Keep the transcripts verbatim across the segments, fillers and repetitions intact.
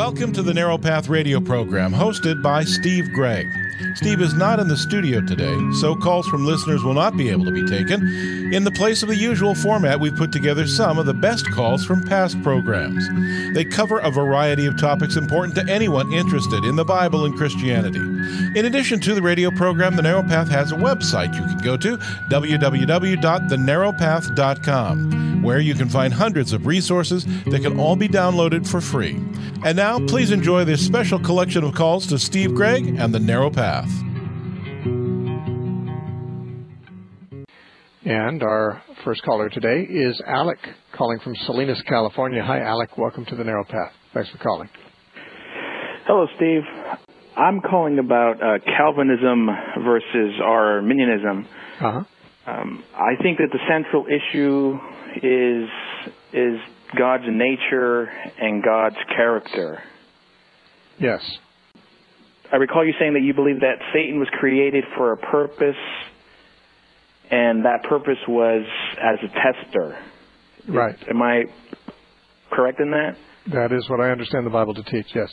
Welcome to the Narrow Path radio program, hosted by Steve Gregg. Steve is not in the studio today, so calls from listeners will not be able to be taken. In the place of the usual format, we've put together some of the best calls from past programs. They cover a variety of topics important to anyone interested in the Bible and Christianity. In addition to the radio program, The Narrow Path has a website you can go to, w w w dot the narrow path dot com, where you can find hundreds of resources that can all be downloaded for free. And now, please enjoy this special collection of calls to Steve Gregg and The Narrow Path. And our first caller today is Alec, calling from Salinas, California. Hi, Alec. Welcome to The Narrow Path. Thanks for calling. Hello, Steve. I'm calling about uh, Calvinism versus Arminianism. Uh-huh. Um, I think that the central issue is is God's nature and God's character. Yes. I recall you saying that you believe that Satan was created for a purpose, and that purpose was as a tester. Right. Am I correct in that? That is what I understand the Bible to teach, yes.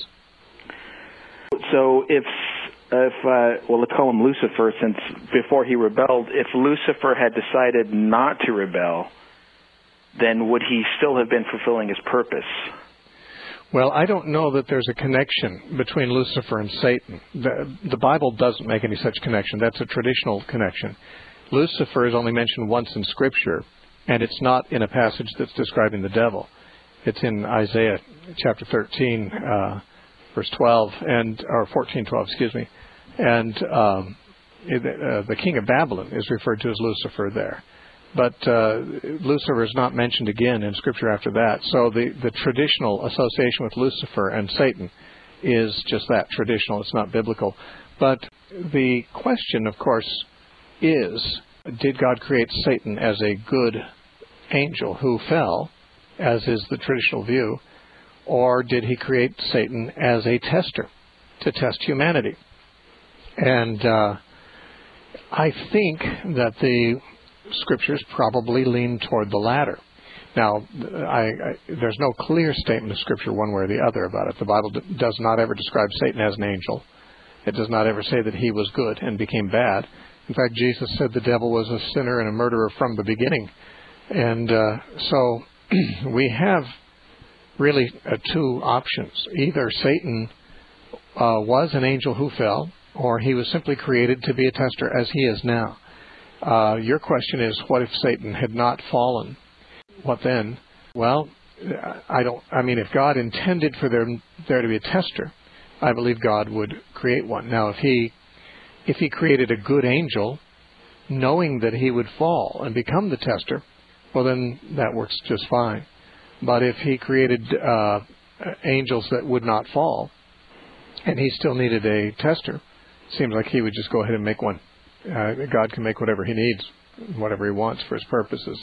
So if, if uh, well, let's call him Lucifer, since before he rebelled, if Lucifer had decided not to rebel, then would he still have been fulfilling his purpose? Well, I don't know that there's a connection between Lucifer and Satan. The, the Bible doesn't make any such connection. That's a traditional connection. Lucifer is only mentioned once in Scripture, and it's not in a passage that's describing the devil. It's in Isaiah chapter thirteen, uh, verse twelve, and or fourteen twelve, excuse me. And um, it, uh, the king of Babylon is referred to as Lucifer there. But uh, Lucifer is not mentioned again in Scripture after that. So the, the traditional association with Lucifer and Satan is just that, traditional. It's not biblical. But the question, of course, is, did God create Satan as a good angel who fell, as is the traditional view, or did he create Satan as a tester to test humanity? And uh, I think that the Scriptures probably lean toward the latter. Now, I, I, there's no clear statement of Scripture one way or the other about it. The Bible d- does not ever describe Satan as an angel. It does not ever say that he was good and became bad. In fact, Jesus said the devil was a sinner and a murderer from the beginning. And uh, so we have really uh, two options. Either Satan uh, was an angel who fell, or he was simply created to be a tester as he is now. Uh, your question is, what if Satan had not fallen? What then? Well, I don't. I mean, if God intended for there there to be a tester, I believe God would create one. Now, if he if he created a good angel, knowing that he would fall and become the tester, well, then that works just fine. But if he created uh, angels that would not fall, and he still needed a tester, it seems like he would just go ahead and make one. Uh, God can make whatever he needs, whatever he wants for his purposes.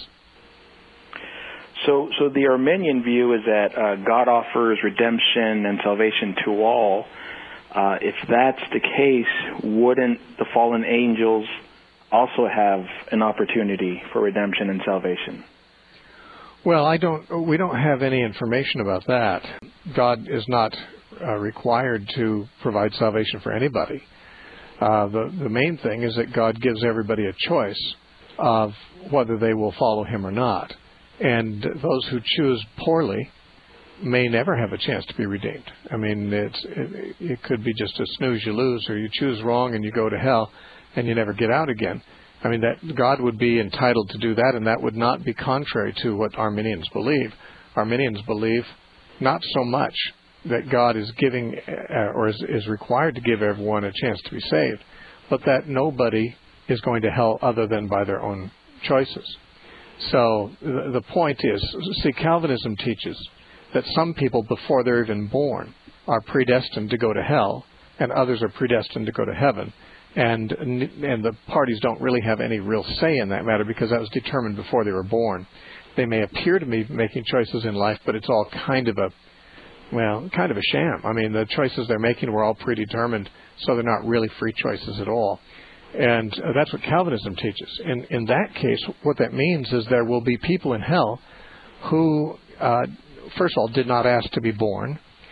So, so the Arminian view is that uh, God offers redemption and salvation to all. Uh, if that's the case, wouldn't the fallen angels also have an opportunity for redemption and salvation? Well, I don't. We don't have any information about that. God is not uh, required to provide salvation for anybody. Uh, the, the main thing is that God gives everybody a choice of whether they will follow him or not. And those who choose poorly may never have a chance to be redeemed. I mean, it's, it, it could be just a snooze you lose, or you choose wrong and you go to hell and you never get out again. I mean, that God would be entitled to do that, and that would not be contrary to what Arminians believe. Arminians believe not so much that God is giving uh, or is, is required to give everyone a chance to be saved, but that nobody is going to hell other than by their own choices. So the, the point is, see, Calvinism teaches that some people before they're even born are predestined to go to hell, and others are predestined to go to heaven. And and the parties don't really have any real say in that matter, because that was determined before they were born. They may appear to be making choices in life, but it's all kind of a Well, kind of a sham. I mean, the choices they're making were all predetermined, so they're not really free choices at all. And uh, that's what Calvinism teaches. In, in that case, what that means is there will be people in hell who, uh, first of all, did not ask to be born.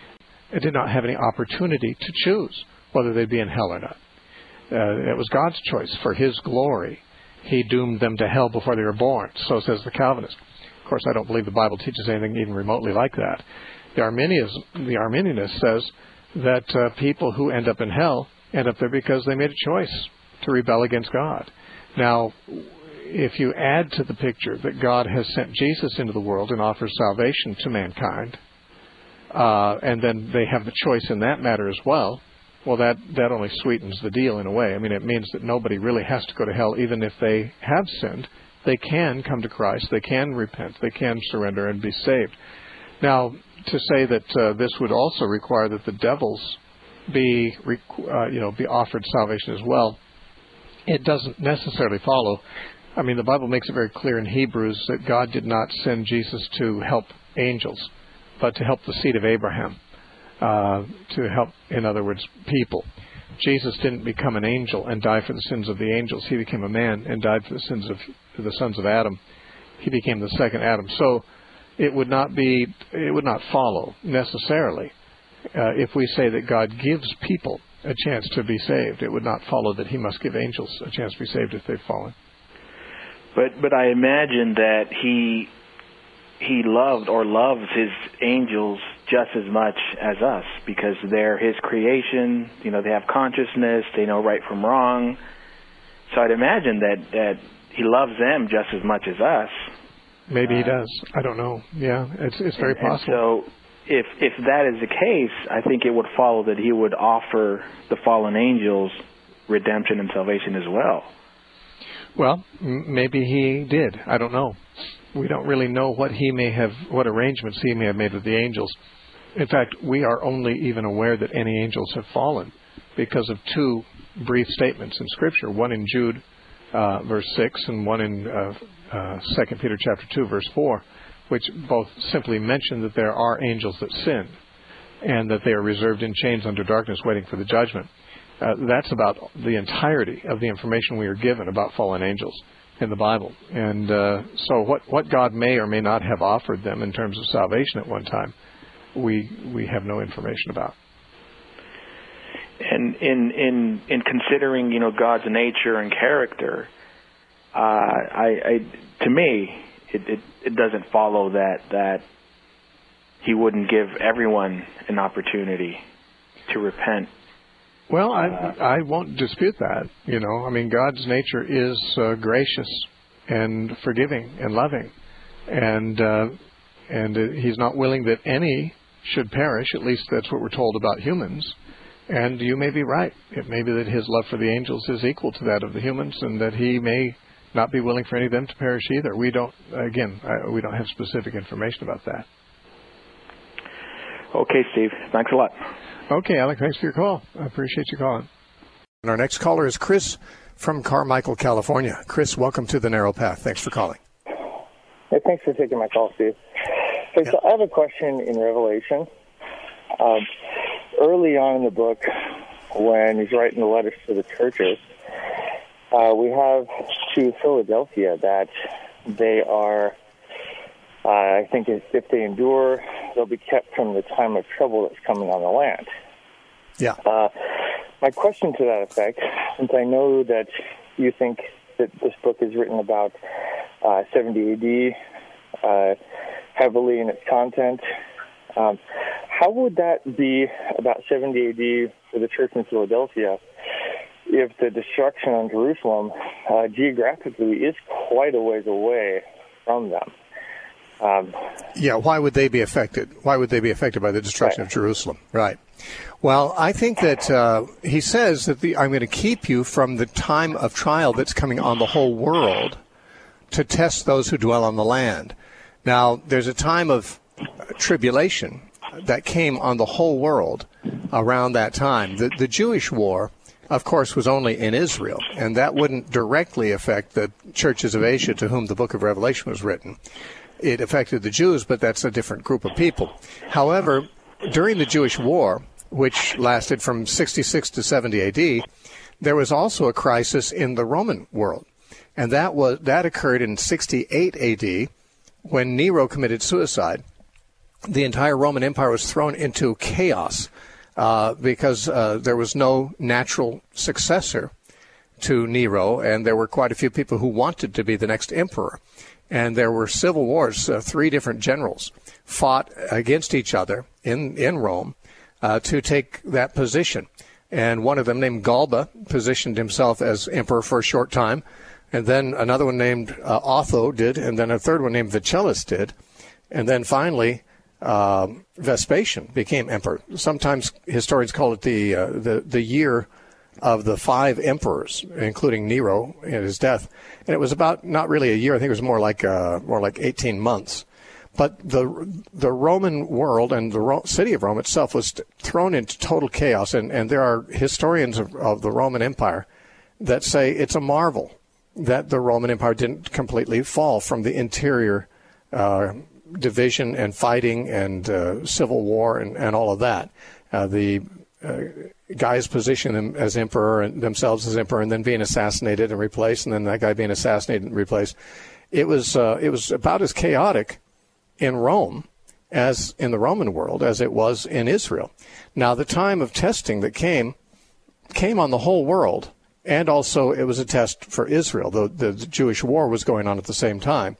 did not have any opportunity to choose whether they'd be in hell or not. Uh, it was God's choice for his glory. He doomed them to hell before they were born, so says the Calvinist. Of course, I don't believe the Bible teaches anything even remotely like that. The Arminianism, the Arminianist says that uh, people who end up in hell end up there because they made a choice to rebel against God. Now, if you add to the picture that God has sent Jesus into the world and offers salvation to mankind, uh, and then they have the choice in that matter as well, well, that, that only sweetens the deal in a way. I mean, it means that nobody really has to go to hell, even if they have sinned. They can come to Christ. They can repent. They can surrender and be saved. Now, to say that uh, this would also require that the devils be, uh, you know, be offered salvation as well, it doesn't necessarily follow. I mean, the Bible makes it very clear in Hebrews that God did not send Jesus to help angels, but to help the seed of Abraham. Uh, to help, in other words, people. Jesus didn't become an angel and die for the sins of the angels. He became a man and died for the sins of the sons of Adam. He became the second Adam. So it would not be, it would not follow necessarily uh, if we say that God gives people a chance to be saved. It would not follow that he must give angels a chance to be saved if they've fallen. But but I imagine that he he loved or loves his angels just as much as us, because they're his creation. You know, they have consciousness. They know right from wrong. So I'd imagine that, that he loves them just as much as us. Maybe he does. I don't know. Yeah, it's it's very and, possible. And so if if that is the case, I think it would follow that he would offer the fallen angels redemption and salvation as well. Well, m- maybe he did. I don't know. We don't really know what he may have, what arrangements he may have made with the angels. In fact, we are only even aware that any angels have fallen because of two brief statements in Scripture, one in Jude, uh, verse six, and one in uh, uh, Second Peter chapter two, verse four, which both simply mention that there are angels that sin and that they are reserved in chains under darkness waiting for the judgment. Uh, that's about the entirety of the information we are given about fallen angels in the Bible. And uh, so what, what God may or may not have offered them in terms of salvation at one time, we we have no information about. And in in in considering, you know, God's nature and character, uh, I, I to me it, it it doesn't follow that that he wouldn't give everyone an opportunity to repent. Well, I I won't dispute that. You know, I mean, God's nature is uh, gracious and forgiving and loving, and uh, and uh, He's not willing that any should perish. At least that's what we're told about humans. And you may be right. It may be that His love for the angels is equal to that of the humans, and that He may not be willing for any of them to perish either. We don't. Again, I, we don't have specific information about that. Okay, Steve. Thanks a lot. Okay, Alec, thanks for your call. I appreciate you calling. And our next caller is Chris from Carmichael, California. Chris, welcome to The Narrow Path. Thanks for calling. Hey, thanks for taking my call, Steve. Hey, so I have a question in Revelation. Um, early on in the book, when he's writing the letters to the churches, uh, we have to Philadelphia that they are, uh, I think if they endure, they'll be kept from the time of trouble that's coming on the land. Yeah. Uh, my question to that effect, since I know that you think that this book is written about uh, seventy A D, uh, heavily in its content, um, how would that be about seventy A D for the church in Philadelphia if the destruction on Jerusalem uh, geographically is quite a ways away from them? Um, yeah, why would they be affected? Why would they be affected by the destruction right. of Jerusalem? Right. Well, I think that uh, he says that the, I'm going to keep you from the time of trial that's coming on the whole world to test those who dwell on the land. Now, there's a time of tribulation that came on the whole world around that time. The, the Jewish war, of course, was only in Israel, and that wouldn't directly affect the churches of Asia to whom the book of Revelation was written. It affected the Jews, but that's a different group of people. However, during the Jewish war, which lasted from sixty-six to seventy A D, there was also a crisis in the Roman world. And that was that occurred in sixty-eight A D when Nero committed suicide. the entire Roman Empire was thrown into chaos uh, because uh, there was no natural successor to Nero, and there were quite a few people who wanted to be the next emperor. And there were civil wars. Uh, three different generals fought against each other in, in Rome uh, to take that position. And one of them, named Galba, positioned himself as emperor for a short time. And then another one named uh, Otho did, and then a third one named Vitellius did. And then finally, uh, Vespasian became emperor. Sometimes historians call it the, uh, the, the year of the five emperors, including Nero and his death. And it was about not really a year. I think it was more like uh, more like eighteen months. But the the Roman world and the Ro- city of Rome itself was thrown into total chaos. And, and there are historians of, of the Roman Empire that say it's a marvel that the Roman Empire didn't completely fall from the interior uh, division and fighting and uh, civil war and, and all of that. Uh, the uh, guys positioning them as emperor and themselves as emperor, and then being assassinated and replaced, and then that guy being assassinated and replaced. It was uh, it was about as chaotic in Rome as in the Roman world as it was in Israel. Now, the time of testing that came came on the whole world, and also it was a test for Israel. The, the Jewish war was going on at the same time.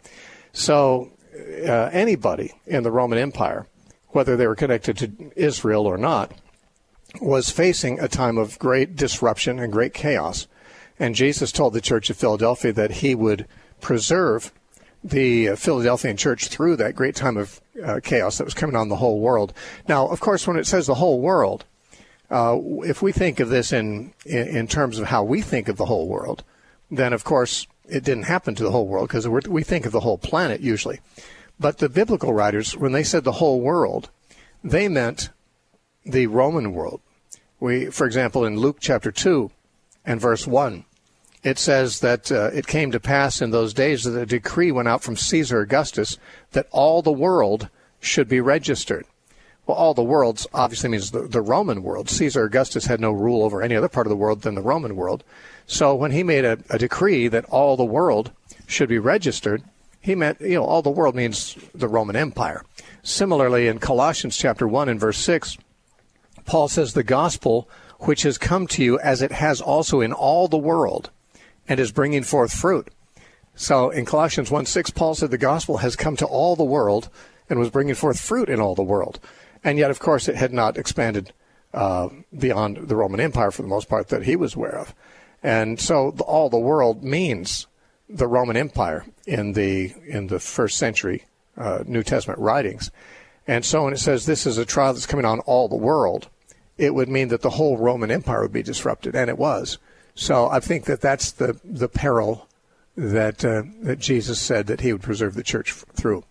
So uh, anybody in the Roman Empire, whether they were connected to Israel or not, was facing a time of great disruption and great chaos. And Jesus told the church of Philadelphia that he would preserve the uh, Philadelphian church through that great time of uh, chaos that was coming on the whole world. Now, of course, when it says the whole world, uh, if we think of this in, in in terms of how we think of the whole world, then, of course, it didn't happen to the whole world because we think of the whole planet usually. But the biblical writers, when they said the whole world, they meant the Roman world. We, for example, in Luke chapter two and verse one, it says that uh, it came to pass in those days that a decree went out from Caesar Augustus that all the world should be registered. Well, all the world obviously means the, the Roman world. Caesar Augustus had no rule over any other part of the world than the Roman world. So when he made a, a decree that all the world should be registered, he meant, you know, all the world means the Roman Empire. Similarly, in Colossians chapter one and verse six, Paul says, the gospel which has come to you as it has also in all the world and is bringing forth fruit. So in Colossians one six, Paul said the gospel has come to all the world and was bringing forth fruit in all the world. And yet, of course, it had not expanded uh, beyond the Roman Empire for the most part that he was aware of. And so the, all the world means the Roman Empire in the in the first century uh, New Testament writings. And so when it says this is a trial that's coming on all the world, it would mean that the whole Roman Empire would be disrupted, and it was. So I think that that's the, the peril that uh, that Jesus said that he would preserve the church f- through.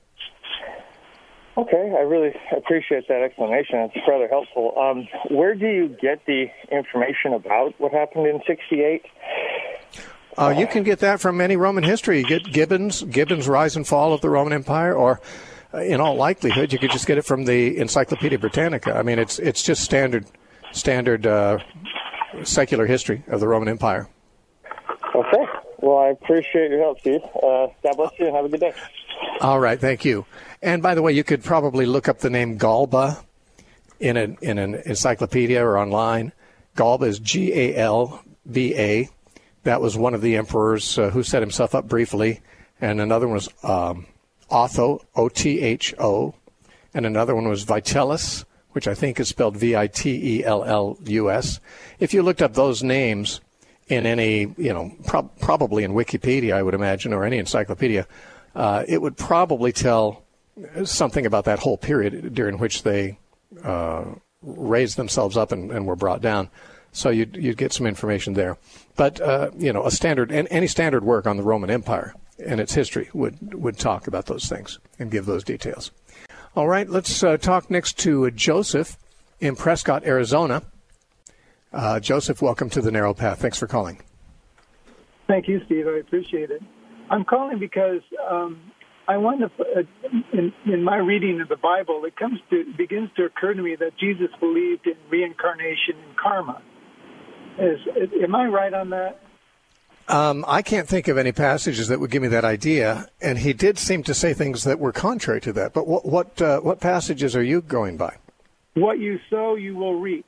Okay, I really appreciate that explanation. It's rather helpful. Um, where do you get the information about what happened in sixty-eight? Uh, you can get that from any Roman history. You get Gibbon's, Gibbon's Rise and Fall of the Roman Empire, or uh, in all likelihood, you could just get it from the Encyclopedia Britannica. I mean, it's it's just standard standard uh, secular history of the Roman Empire. Okay. Well, I appreciate your help, Steve. Uh, God bless you and have a good day. All right, thank you. And by the way, you could probably look up the name Galba in an in an encyclopedia or online. Galba is G A L B A. That was one of the emperors uh, who set himself up briefly. And another one was um, Otho, O T H O. And another one was Vitellius, which I think is spelled V I T E L L U S. If you looked up those names in any, you know, pro- probably in Wikipedia, I would imagine, or any encyclopedia, uh, it would probably tell something about that whole period during which they uh, raised themselves up and, and were brought down. So you'd, you'd get some information there. But, uh, you know, a standard, any standard work on the Roman Empire and its history would, would talk about those things and give those details. All right, let's uh, talk next to uh, Joseph in Prescott, Arizona. Uh, Joseph, welcome to the Narrow Path. Thanks for calling. Thank you, Steve. I appreciate it. I'm calling because um, I want to, uh, in, in my reading of the Bible, it comes to it begins to occur to me that Jesus believed in reincarnation and karma. Is, am I right on that? Um, I can't think of any passages that would give me that idea, and he did seem to say things that were contrary to that. But what what, uh, what passages are you going by? What you sow, you will reap,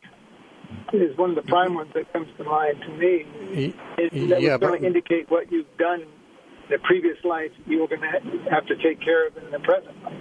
is one of the prime ones that comes to mind to me. It, that yeah, was going but, to indicate what you've done in the previous life, you're going to have to take care of in the present life.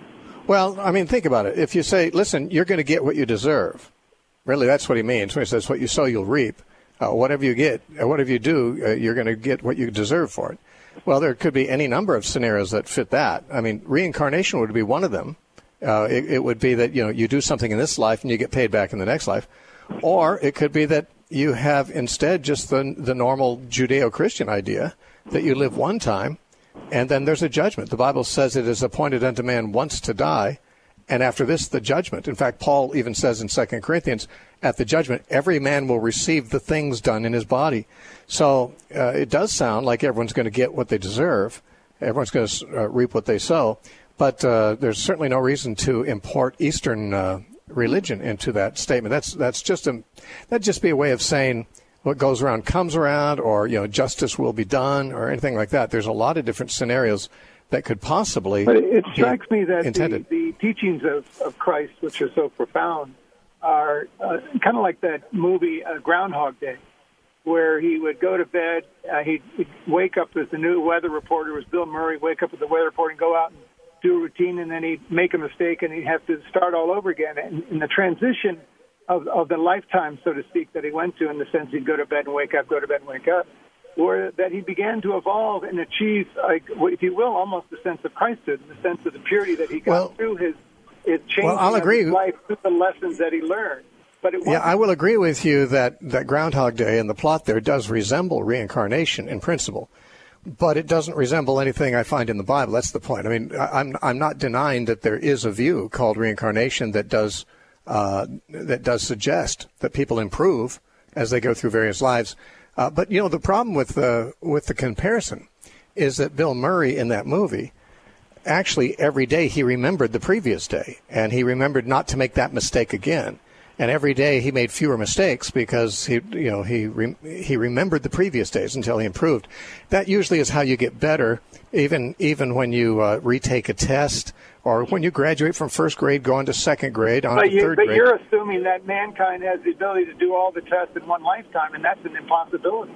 Well, I mean, think about it. If you say, listen, you're going to get what you deserve, really, that's what he means when he says, what you sow, you'll reap. Uh, whatever you get, uh, whatever you do, uh, you're going to get what you deserve for it. Well, there could be any number of scenarios that fit that. I mean, reincarnation would be one of them. Uh, it, it would be that, you know, you do something in this life and you get paid back in the next life. Or it could be that you have instead just the, the normal Judeo-Christian idea that you live one time and then there's a judgment. The Bible says it is appointed unto man once to die, and after this, the judgment. In fact, Paul even says in Second Corinthians, at the judgment, every man will receive the things done in his body. So uh, it does sound like everyone's going to get what they deserve. Everyone's going to uh, reap what they sow. But uh, there's certainly no reason to import Eastern uh, religion into that statement. That's that's just a that'd just be a way of saying what goes around comes around, or you know, justice will be done, or anything like that. There's a lot of different scenarios that could possibly. But it strikes me that intended. the, the teachings of, of Christ, which are so profound, are uh, kind of like that movie uh, Groundhog Day, where he would go to bed, uh, he'd, he'd wake up as the new weather reporter, was Bill Murray, wake up as the weather reporter and go out and do a routine, and then he'd make a mistake and he'd have to start all over again. And in the transition of, of the lifetime, so to speak, that he went to, in the sense he'd go to bed and wake up, go to bed and wake up, or that he began to evolve and achieve, like, if you will, almost the sense of Christhood, in the sense of the purity that he got well, through his, his changing well, I'll of agree. his life through the lessons that he learned. But it yeah, I will agree with you that, that Groundhog Day and the plot there does resemble reincarnation in principle, but it doesn't resemble anything I find in the Bible. That's the point. I mean, I'm I'm not denying that there is a view called reincarnation that does uh, that does suggest that people improve as they go through various lives. Uh, but you know, the problem with the with the comparison is that Bill Murray in that movie, actually every day he remembered the previous day, and he remembered not to make that mistake again. And every day he made fewer mistakes because he, you know, he re- he remembered the previous days until he improved. That usually is how you get better, even even when you uh, retake a test or when you graduate from first grade, going to second grade, on but to you, third but grade. But you're assuming that mankind has the ability to do all the tests in one lifetime, and that's an impossibility.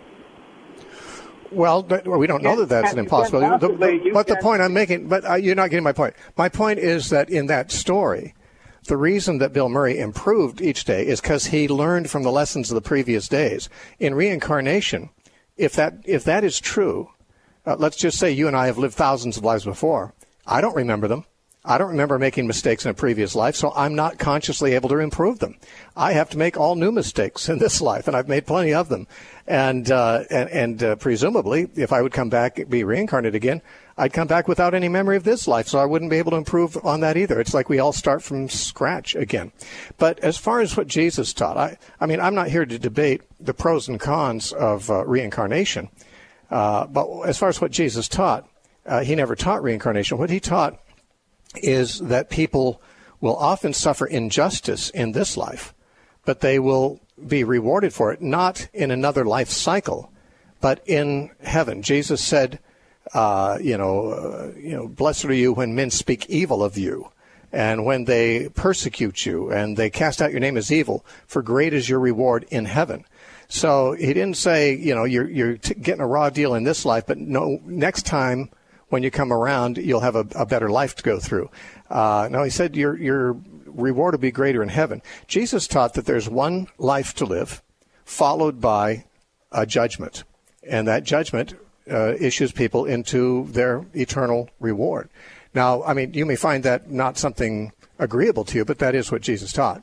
Well, we don't know that that's an impossibility. The, the, but the point I'm making, but uh, you're not getting my point. My point is that in that story, the reason that Bill Murray improved each day is because he learned from the lessons of the previous days. In reincarnation, if that if that is true, uh, let's just say you and I have lived thousands of lives before. I don't remember them. I don't remember making mistakes in a previous life, so I'm not consciously able to improve them. I have to make all new mistakes in this life, and I've made plenty of them. And uh, and, and uh, presumably, if I would come back and be reincarnated again, I'd come back without any memory of this life, so I wouldn't be able to improve on that either. It's like we all start from scratch again. But as far as what Jesus taught, I, I mean, I'm not here to debate the pros and cons of uh, reincarnation. Uh, but as far as what Jesus taught, uh, he never taught reincarnation. What he taught is that people will often suffer injustice in this life, but they will be rewarded for it, not in another life cycle, but in heaven. Jesus said, uh, you know, uh, you know, blessed are you when men speak evil of you, and when they persecute you, and they cast out your name as evil, for great is your reward in heaven. So he didn't say, you know, you're, you're t- getting a raw deal in this life, but no, next time when you come around, you'll have a, a better life to go through. Uh, no, he said your your reward will be greater in heaven. Jesus taught that there's one life to live, followed by a judgment, and that judgment uh, issues people into their eternal reward. Now, I mean, you may find that not something agreeable to you, but that is what Jesus taught.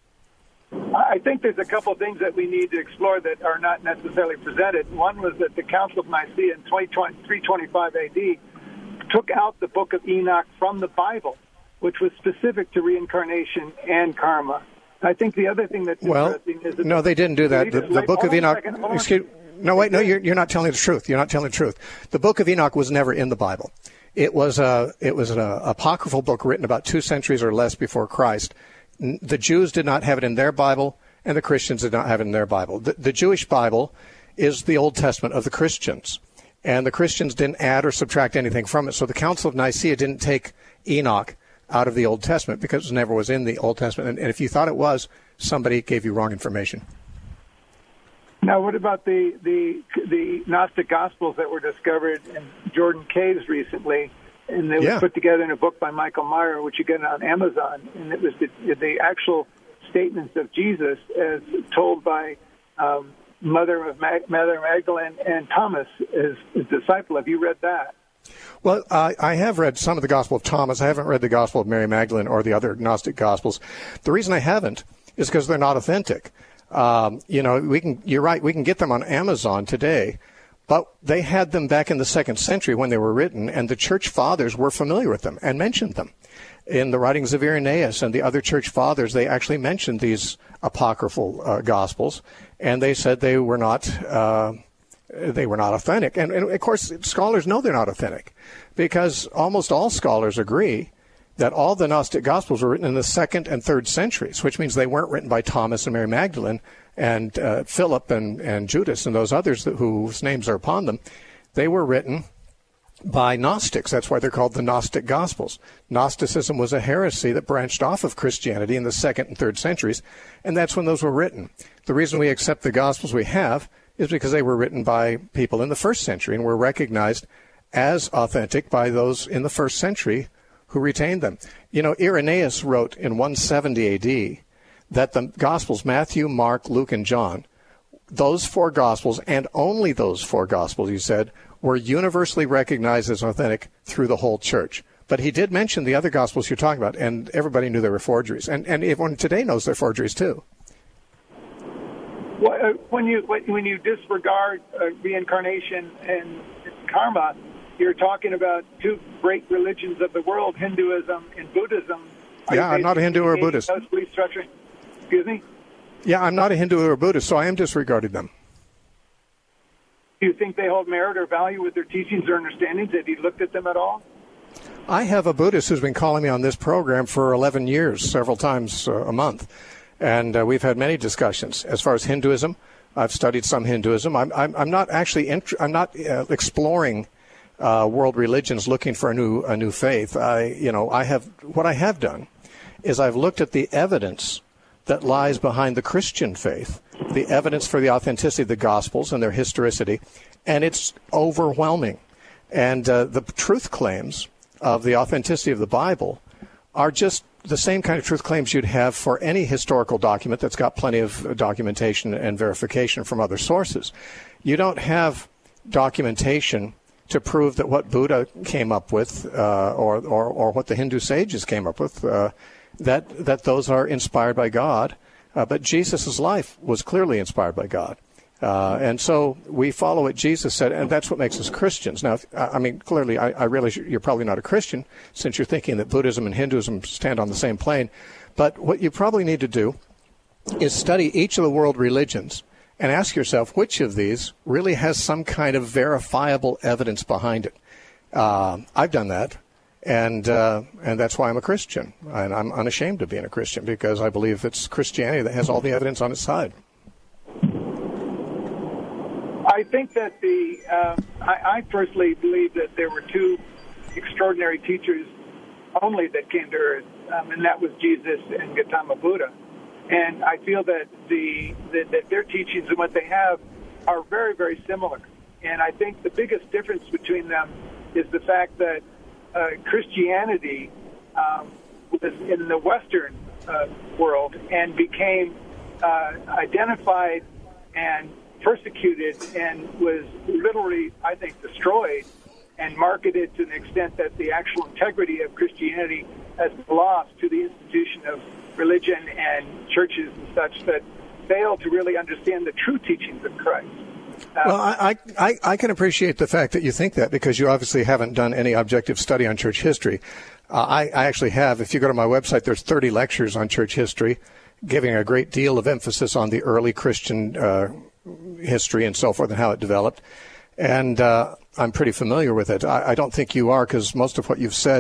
I think there's a couple of things that we need to explore that are not necessarily presented. One was that the Council of Nicaea in three twenty-five A D took out the Book of Enoch from the Bible, which was specific to reincarnation and karma. I think the other thing that's well, interesting is that no, they didn't do that. The, the Book of Enoch. Excuse, no, wait, no, you're, you're not telling the truth. You're not telling the truth. The Book of Enoch was never in the Bible. It was a it was an apocryphal book written about two centuries or less before Christ. The Jews did not have it in their Bible, and the Christians did not have it in their Bible. The, the Jewish Bible is the Old Testament of the Christians. And the Christians didn't add or subtract anything from it. So the Council of Nicaea didn't take Enoch out of the Old Testament because it never was in the Old Testament. And, and if you thought it was, somebody gave you wrong information. Now, what about the, the the Gnostic Gospels that were discovered in Jordan Caves recently? And they were Yeah. put together in a book by Michael Meyer, which you get on Amazon. And it was the, the actual statements of Jesus as told by um, Mother of Mag- Mother Magdalene and Thomas, his, his disciple. Have you read that? Well, I, I have read some of the Gospel of Thomas. I haven't read the Gospel of Mary Magdalene or the other Gnostic Gospels. The reason I haven't is because they're not authentic. Um, you know, we can. You're right. We can get them on Amazon today, but they had them back in the second century when they were written, and the church fathers were familiar with them and mentioned them. In the writings of Irenaeus and the other church fathers, they actually mentioned these apocryphal uh, Gospels, and they said they were not. Uh, They were not authentic. And, and, of course, scholars know they're not authentic because almost all scholars agree that all the Gnostic Gospels were written in the second and third centuries, which means they weren't written by Thomas and Mary Magdalene and uh, Philip and, and Judas and those others that, whose names are upon them. They were written by Gnostics. That's why they're called the Gnostic Gospels. Gnosticism was a heresy that branched off of Christianity in the second and third centuries, and that's when those were written. The reason we accept the Gospels we have is because they were written by people in the first century and were recognized as authentic by those in the first century who retained them. You know, Irenaeus wrote in one seventy A D that the Gospels, Matthew, Mark, Luke, and John, those four Gospels, and only those four Gospels, he said, were universally recognized as authentic through the whole church. But he did mention the other Gospels you're talking about, and everybody knew they were forgeries. And, and everyone today knows they're forgeries, too. When you when you disregard uh, reincarnation and karma, you're talking about two great religions of the world, Hinduism and Buddhism. Are yeah, I'm not a Hindu or a Buddhist. Excuse me? Yeah, I'm not a Hindu or a Buddhist, so I am disregarding them. Do you think they hold merit or value with their teachings or understandings? Have you looked at them at all? I have a Buddhist who's been calling me on this program for eleven years, several times uh, a month. And uh, we've had many discussions. As far as Hinduism, I've studied some Hinduism. I'm, I'm, I'm not actually int- I'm not uh, exploring uh, world religions, looking for a new a new faith. I, you know, I have what I have done is I've looked at the evidence that lies behind the Christian faith, the evidence for the authenticity of the Gospels and their historicity, and it's overwhelming. And uh, the truth claims of the authenticity of the Bible are just the same kind of truth claims you'd have for any historical document that's got plenty of documentation and verification from other sources. You don't have documentation to prove that what Buddha came up with uh, or, or, or what the Hindu sages came up with, uh, that, that those are inspired by God. Uh, but Jesus' life was clearly inspired by God. Uh, and so we follow what Jesus said, and that's what makes us Christians. Now, I mean, clearly, I, I realize you're probably not a Christian since you're thinking that Buddhism and Hinduism stand on the same plane. But what you probably need to do is study each of the world religions and ask yourself which of these really has some kind of verifiable evidence behind it. Uh, I've done that, and uh, and that's why I'm a Christian. And I'm unashamed of being a Christian because I believe it's Christianity that has all the evidence on its side. I think that the uh, I, I personally believe that there were two extraordinary teachers only that came to Earth, um, and that was Jesus and Gautama Buddha. And I feel that the that, that their teachings and what they have are very, very similar. And I think the biggest difference between them is the fact that uh, Christianity um, was in the Western uh, world and became uh, identified and persecuted and was literally, I think, destroyed and marketed to an extent that the actual integrity of Christianity has been lost to the institution of religion and churches and such that fail to really understand the true teachings of Christ. Uh, well, I, I, I can appreciate the fact that you think that because you obviously haven't done any objective study on church history. Uh, I, I actually have. If you go to my website, there's thirty lectures on church history, giving a great deal of emphasis on the early Christian uh history and so forth and how it developed. And uh, I'm pretty familiar with it. I, I don't think you are because most of what you've said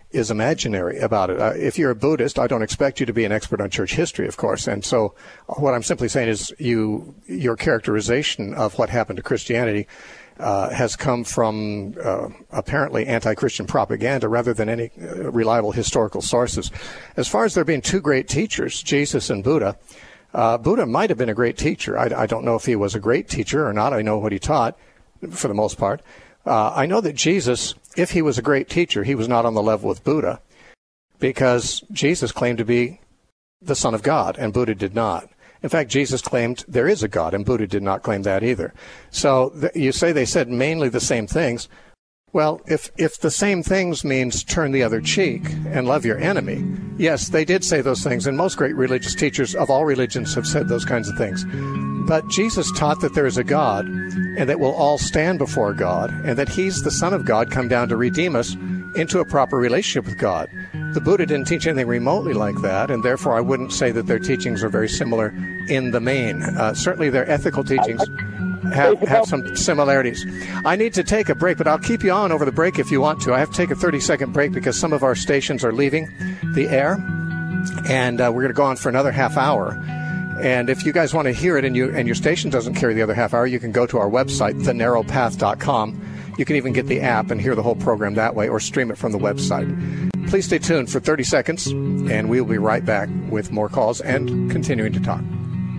is imaginary about it. Uh, if you're a Buddhist, I don't expect you to be an expert on church history, of course. And so what I'm simply saying is you, your characterization of what happened to Christianity uh, has come from uh, apparently anti-Christian propaganda rather than any uh, reliable historical sources. As far as there being two great teachers, Jesus and Buddha, uh, Buddha might have been a great teacher. I, I don't know if he was a great teacher or not. I know what he taught for the most part. Uh, I know that Jesus, if he was a great teacher, he was not on the level with Buddha, because Jesus claimed to be the Son of God, and Buddha did not. In fact, Jesus claimed there is a God, and Buddha did not claim that either. So th- you say they said mainly the same things. Well, if, if the same things means turn the other cheek and love your enemy, yes, they did say those things, and most great religious teachers of all religions have said those kinds of things. But Jesus taught that there is a God, and that we'll all stand before God, and that he's the Son of God come down to redeem us into a proper relationship with God. The Buddha didn't teach anything remotely like that, and therefore I wouldn't say that their teachings are very similar in the main. Uh, certainly their ethical teachings have, have some similarities. I need to take a break, but I'll keep you on over the break if you want to. I have to take a thirty-second break because some of our stations are leaving the air, and uh, we're going to go on for another half hour. And if you guys want to hear it and, you, and your station doesn't carry the other half hour, you can go to our website, the narrow path dot com. You can even get the app and hear the whole program that way, or stream it from the website. Please stay tuned for thirty seconds, and we'll be right back with more calls and continuing to talk.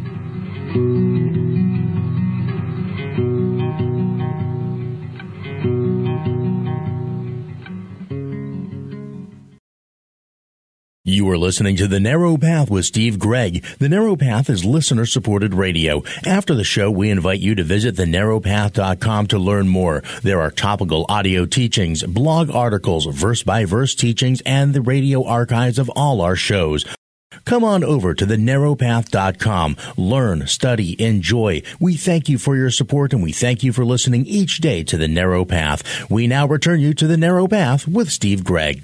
You are listening to The Narrow Path with Steve Gregg. The Narrow Path is listener-supported radio. After the show, we invite you to visit the narrow path dot com to learn more. There are topical audio teachings, blog articles, verse-by-verse teachings, and the radio archives of all our shows. Come on over to the narrow path dot com. Learn, study, enjoy. We thank you for your support, and we thank you for listening each day to The Narrow Path. We now return you to The Narrow Path with Steve Gregg.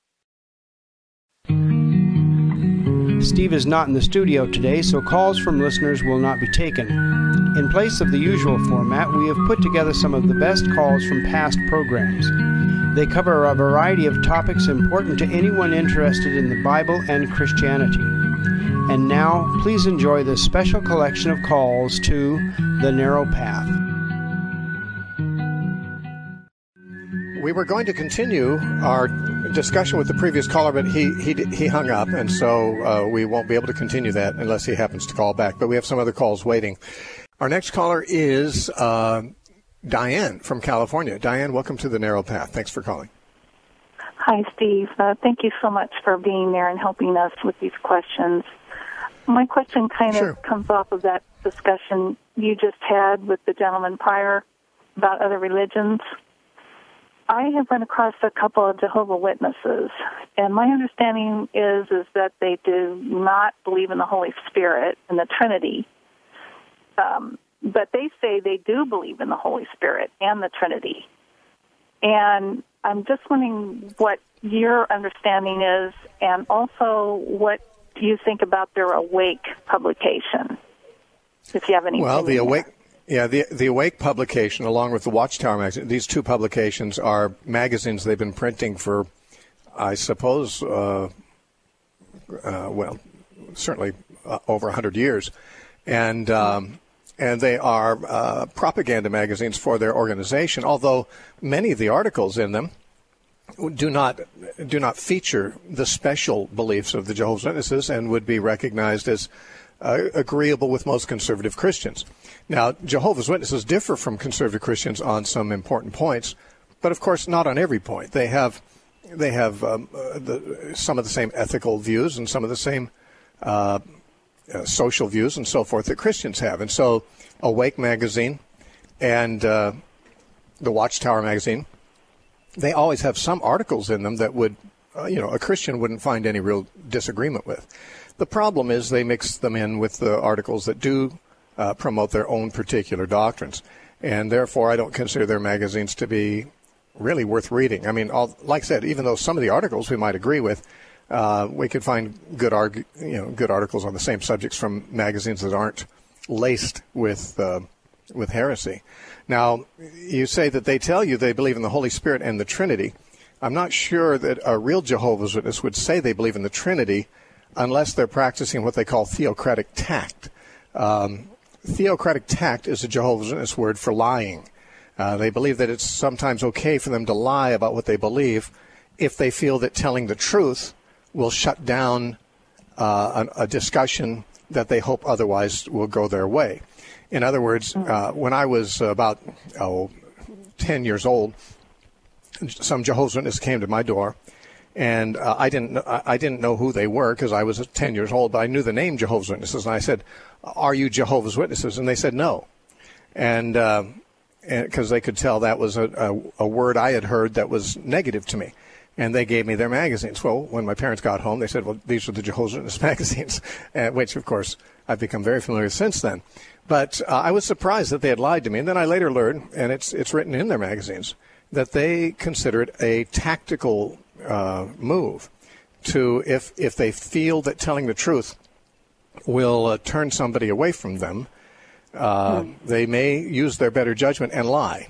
Steve is not in the studio today, so calls from listeners will not be taken. In place of the usual format, we have put together some of the best calls from past programs. They cover a variety of topics important to anyone interested in the Bible and Christianity. And now, please enjoy this special collection of calls to The Narrow Path. We were going to continue our discussion with the previous caller, but he he he hung up, and so uh, we won't be able to continue that unless he happens to call back. But we have some other calls waiting. Our next caller is uh, Diane from California. Diane, welcome to The Narrow Path. Thanks for calling. Hi, Steve. Uh, thank you so much for being there and helping us with these questions. My question kind Sure. of comes off of that discussion you just had with the gentleman prior about other religions. I have run across a couple of Jehovah's Witnesses, and my understanding is is that they do not believe in the Holy Spirit and the Trinity, um, but they say they do believe in the Holy Spirit and the Trinity. And I'm just wondering what your understanding is, and also what you think about their Awake publication, if you have any. Well, the Awake... Yeah, the the Awake publication, along with the Watchtower magazine, these two publications are magazines they've been printing for, I suppose, uh, uh, well, certainly uh, over one hundred years. And um, and they are uh, propaganda magazines for their organization, although many of the articles in them do not do not feature the special beliefs of the Jehovah's Witnesses and would be recognized as Uh, agreeable with most conservative Christians. Now, Jehovah's Witnesses differ from conservative Christians on some important points, but of course not on every point. They have they have um, uh, the, some of the same ethical views and some of the same uh, uh, social views and so forth that Christians have. And so Awake magazine and uh, the Watchtower magazine, they always have some articles in them that would, uh, you know, a Christian wouldn't find any real disagreement with. The problem is they mix them in with the articles that do uh, promote their own particular doctrines. And therefore, I don't consider their magazines to be really worth reading. I mean, all, like I said, even though some of the articles we might agree with, uh, we could find good arg- you know, good articles on the same subjects from magazines that aren't laced with uh, with heresy. Now, you say that they tell you they believe in the Holy Spirit and the Trinity. I'm not sure that a real Jehovah's Witness would say they believe in the Trinity unless they're practicing what they call theocratic tact. Um, theocratic tact is a Jehovah's Witness word for lying. Uh, they believe that it's sometimes okay for them to lie about what they believe if they feel that telling the truth will shut down uh, a, a discussion that they hope otherwise will go their way. In other words, uh, when I was about oh, ten years old, some Jehovah's Witnesses came to my door, and uh, I didn't I didn't know who they were because I was ten years old, but I knew the name Jehovah's Witnesses, and I said, "Are you Jehovah's Witnesses?" And they said no, and because uh, they could tell that was a, a, a word I had heard that was negative to me. And they gave me their magazines. Well, when my parents got home, they said, well, these are the Jehovah's Witness magazines, uh, which, of course, I've become very familiar with since then. But uh, I was surprised that they had lied to me. And then I later learned, and it's it's written in their magazines, that they consider it a tactical uh, move to, if, if they feel that telling the truth will uh, turn somebody away from them, uh, mm. they may use their better judgment and lie.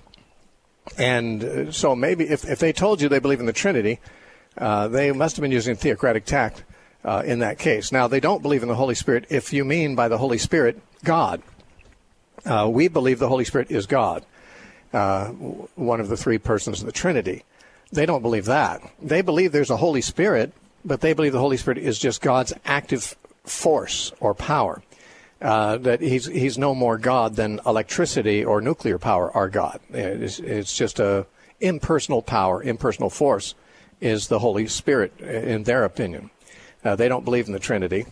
And so maybe if, if they told you they believe in the Trinity, uh, they must have been using theocratic tact uh, in that case. Now, they don't believe in the Holy Spirit if you mean by the Holy Spirit God. Uh, we believe the Holy Spirit is God, uh, one of the three persons of the Trinity. They don't believe that. They believe there's a Holy Spirit, but they believe the Holy Spirit is just God's active force or power. Uh, that he's he's no more God than electricity or nuclear power are God. It's, it's just a impersonal power, impersonal force is the Holy Spirit, in their opinion. Uh, they don't believe in the Trinity,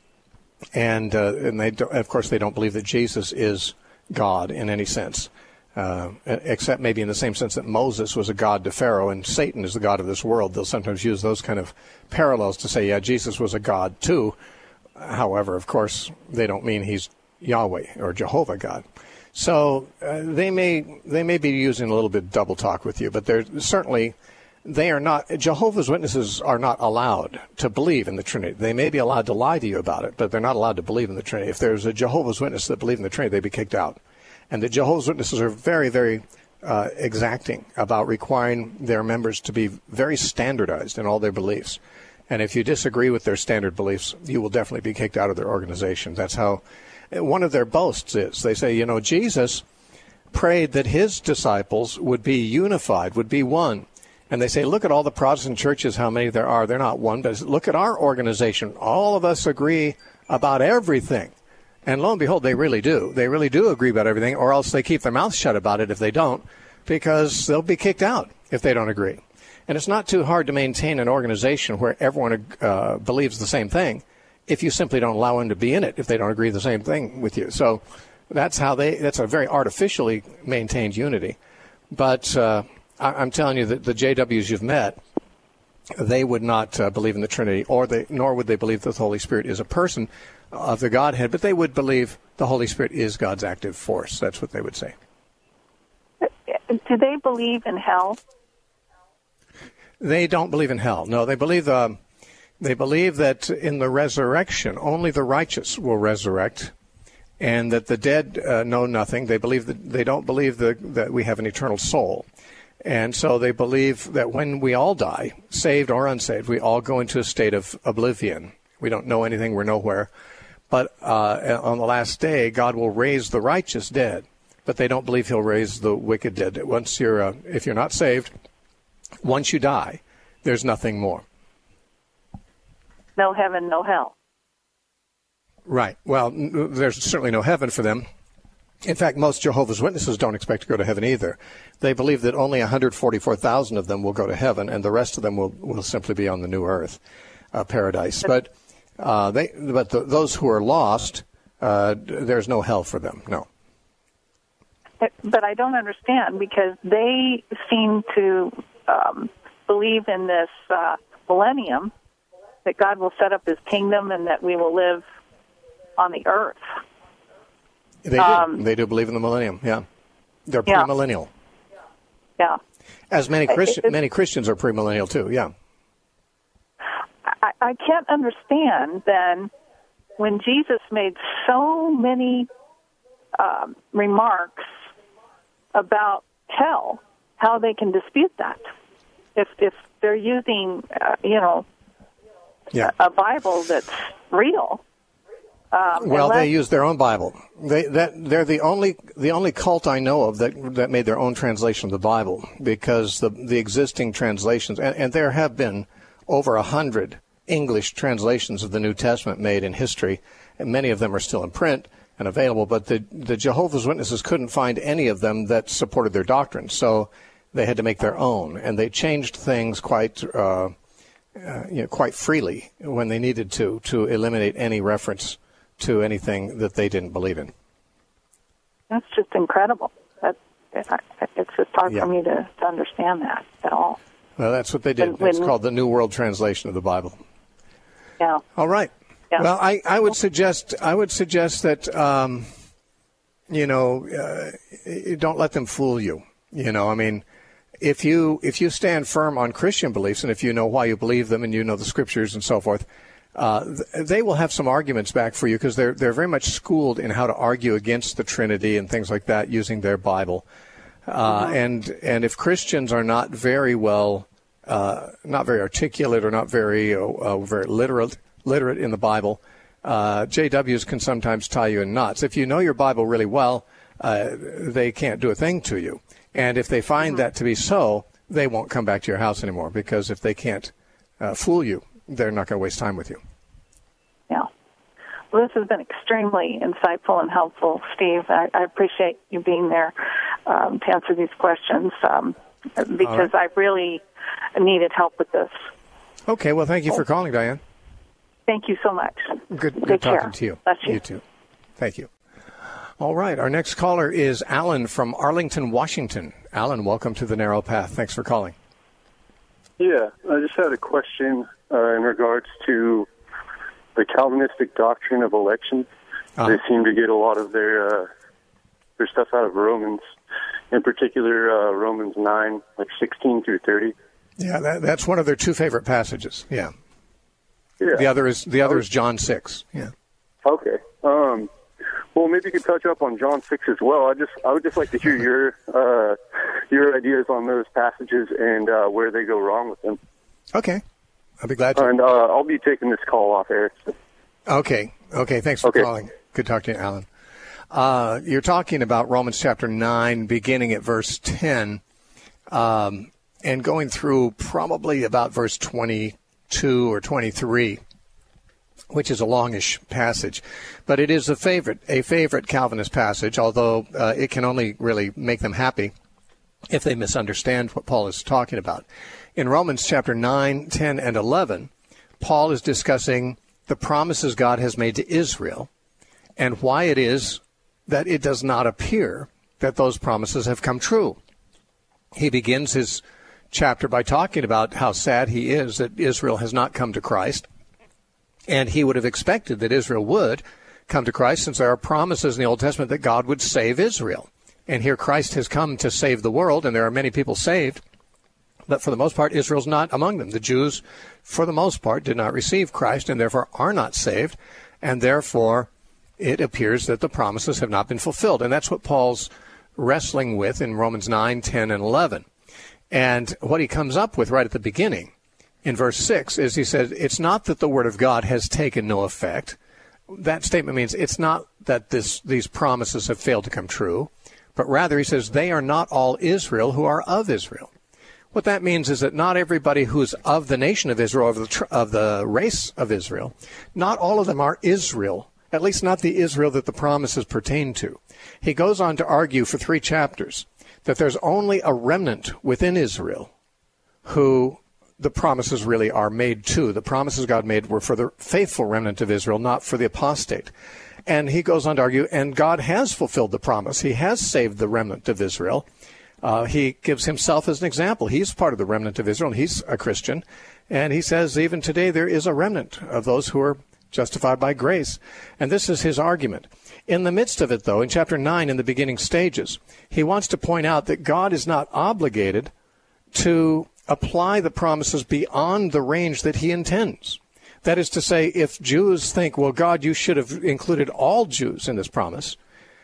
and uh, and they do, of course they don't believe that Jesus is God in any sense, uh, except maybe in the same sense that Moses was a god to Pharaoh and Satan is the god of this world. They'll sometimes use those kind of parallels to say, yeah, Jesus was a god too. However, of course, they don't mean he's Yahweh or Jehovah God. So uh, they may they may be using a little bit of double talk with you, but they're certainly they are not. Jehovah's Witnesses are not allowed to believe in the Trinity. They may be allowed to lie to you about it, but they're not allowed to believe in the Trinity. If there's a Jehovah's Witness that believe in the Trinity, they'd be kicked out. And the Jehovah's Witnesses are very, very uh, exacting about requiring their members to be very standardized in all their beliefs. And if you disagree with their standard beliefs, you will definitely be kicked out of their organization. That's how one of their boasts is. They say, you know, Jesus prayed that his disciples would be unified, would be one. And they say, look at all the Protestant churches, how many there are. They're not one, but look at our organization. All of us agree about everything. And lo and behold, they really do. They really do agree about everything, or else they keep their mouths shut about it if they don't, because they'll be kicked out if they don't agree. And it's not too hard to maintain an organization where everyone uh, believes the same thing if you simply don't allow them to be in it if they don't agree the same thing with you. So that's how they, that's a very artificially maintained unity. But uh, I, I'm telling you that the J Ws you've met, they would not uh, believe in the Trinity, or they, nor would they believe that the Holy Spirit is a person of the Godhead, but they would believe the Holy Spirit is God's active force. That's what they would say. Do they believe in hell? They don't believe in hell. No, they believe uh, they believe that in the resurrection, only the righteous will resurrect, and that the dead uh, know nothing. They believe that they don't believe the, that we have an eternal soul, and so they believe that when we all die, saved or unsaved, we all go into a state of oblivion. We don't know anything. We're nowhere. But uh, on the last day, God will raise the righteous dead, but they don't believe He'll raise the wicked dead. Once you're, uh, if you're not saved. Once you die, there's nothing more. No heaven, no hell. Right. Well, n- there's certainly no heaven for them. In fact, most Jehovah's Witnesses don't expect to go to heaven either. They believe that only one hundred forty-four thousand of them will go to heaven, and the rest of them will, will simply be on the new earth, uh, paradise. But uh, they, but the, those who are lost, uh, there's no hell for them. No. But I don't understand, because they seem to um, believe in this uh, millennium, that God will set up His kingdom and that we will live on the earth. They do. Um, they do believe in the millennium. Yeah, they're yeah. premillennial. Yeah. As many Christi- many Christians are premillennial too. Yeah. I, I can't understand then when Jesus made so many um, remarks about hell, how they can dispute that. If if they're using, uh, you know, yeah. a, a Bible that's real. Um, well, unless, they use their own Bible. They that they're the only the only cult I know of that that made their own translation of the Bible, because the the existing translations, and, and there have been over a hundred English translations of the New Testament made in history, and many of them are still in print and available. But the the Jehovah's Witnesses couldn't find any of them that supported their doctrine, so they had to make their own, and they changed things quite uh, uh, you know, quite freely when they needed to to eliminate any reference to anything that they didn't believe in. That's just incredible. That it's just hard yeah. for me to, to understand that at all. Well, that's what they did. When, it's called the New World Translation of the Bible. Yeah. All right. Yeah. Well, I, I would suggest I would suggest that um, you know uh, don't let them fool you. You know, I mean, if you if you stand firm on Christian beliefs, and if you know why you believe them, and you know the scriptures and so forth, uh, they will have some arguments back for you, because they're they're very much schooled in how to argue against the Trinity and things like that using their Bible. Uh, mm-hmm. And and if Christians are not very well, uh, not very articulate, or not very uh, very literate literate in the Bible, uh, J Ws can sometimes tie you in knots. If you know your Bible really well, uh, they can't do a thing to you. And if they find mm-hmm. that to be so, they won't come back to your house anymore, because if they can't uh, fool you, they're not going to waste time with you. Yeah. Well, this has been extremely insightful and helpful, Steve. I, I appreciate you being there um, to answer these questions, um, because right. I really needed help with this. Okay. Well, thank you for calling, Diane. Thank you so much. Good, good Take talking care. to you. Bless you. You too. Thank you. All right. Our next caller is Alan from Arlington, Washington. Alan, welcome to the Narrow Path. Thanks for calling. Yeah, I just had a question uh, in regards to the Calvinistic doctrine of election. Uh-huh. They seem to get a lot of their uh, their stuff out of Romans, in particular uh, Romans nine, like sixteen through thirty. Yeah, that, that's one of their two favorite passages. Yeah. Yeah. The other is the other is John six. Yeah. Okay. Um, well, maybe you could touch up on John six as well. I just I would just like to hear your uh, your ideas on those passages and uh, where they go wrong with them. Okay. I'll be glad to. And uh, I'll be taking this call off air. Okay. Okay. Thanks for okay. calling. Good talking to you, Alan. Uh, you're talking about Romans chapter nine, beginning at verse ten, um, and going through probably about verse twenty-two or twenty-three, which is a longish passage. But it is a favorite, a favorite Calvinist passage, although uh, it can only really make them happy if they misunderstand what Paul is talking about. In Romans chapter nine, ten, and eleven, Paul is discussing the promises God has made to Israel and why it is that it does not appear that those promises have come true. He begins his chapter by talking about how sad he is that Israel has not come to Christ, and he would have expected that Israel would come to Christ, since there are promises in the Old Testament that God would save Israel. And here Christ has come to save the world, and there are many people saved. But for the most part, Israel's not among them. The Jews, for the most part, did not receive Christ and therefore are not saved. And therefore, it appears that the promises have not been fulfilled. And that's what Paul's wrestling with in Romans nine, ten, and eleven. And what he comes up with right at the beginning in verse six is he says, it's not that the word of God has taken no effect. That statement means it's not that this, these promises have failed to come true, but rather he says they are not all Israel who are of Israel. What that means is that not everybody who's of the nation of Israel, of the, tr- of the race of Israel, not all of them are Israel, at least not the Israel that the promises pertain to. He goes on to argue for three chapters that there's only a remnant within Israel who the promises really are made to. The promises God made were for the faithful remnant of Israel, not for the apostate. And he goes on to argue, and God has fulfilled the promise. He has saved the remnant of Israel. Uh, he gives himself as an example. He's part of the remnant of Israel, and he's a Christian. And he says even today there is a remnant of those who are justified by grace. And this is his argument. In the midst of it, though, in chapter nine, in the beginning stages, he wants to point out that God is not obligated to apply the promises beyond the range that he intends. That is to say, if Jews think, well, God, you should have included all Jews in this promise,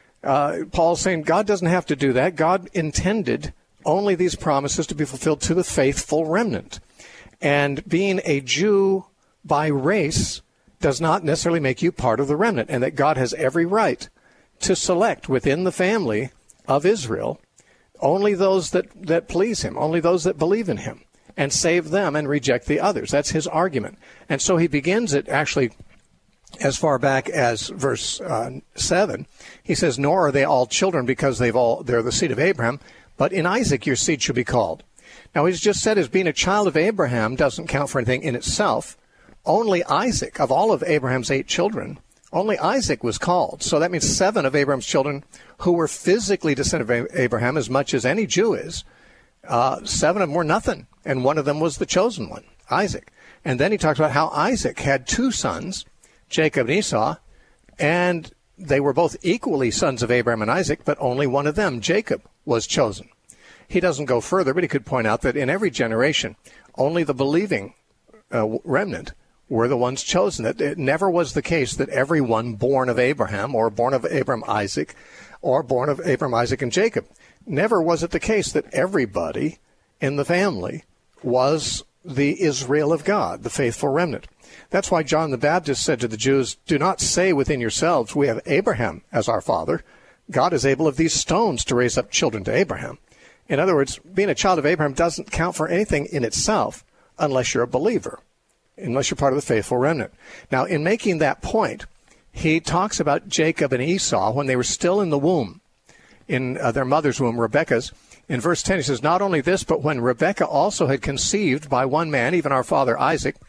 uh, Paul's saying God doesn't have to do that. God intended only these promises to be fulfilled to the faithful remnant. And being a Jew by race does not necessarily make you part of the remnant, and that God has every right to select within the family of Israel only those that, that please him, only those that believe in him, and save them and reject the others. That's his argument. And so he begins it actually as far back as verse uh, seven. He says, nor are they all children because they've all they're the seed of Abraham, but in Isaac your seed shall be called. Now he's just said as being a child of Abraham doesn't count for anything in itself. Only Isaac, of all of Abraham's eight children, only Isaac was called. So that means seven of Abraham's children who were physically descended of Abraham as much as any Jew is, uh, seven of them were nothing. And one of them was the chosen one, Isaac. And then he talks about how Isaac had two sons, Jacob and Esau, and they were both equally sons of Abraham and Isaac, but only one of them, Jacob, was chosen. He doesn't go further, but he could point out that in every generation, only the believing uh, remnant were the ones chosen. That it never was the case that everyone born of Abraham or born of Abraham, Isaac, or born of Abraham, Isaac, and Jacob. Never was it the case that everybody in the family was the Israel of God, the faithful remnant. That's why John the Baptist said to the Jews, do not say within yourselves, we have Abraham as our father. God is able of these stones to raise up children to Abraham. In other words, being a child of Abraham doesn't count for anything in itself unless you're a believer, unless you're part of the faithful remnant. Now, in making that point, he talks about Jacob and Esau when they were still in the womb, in uh, their mother's womb, Rebekah's. In verse ten, he says, not only this, but when Rebekah also had conceived by one man, even our father Isaac,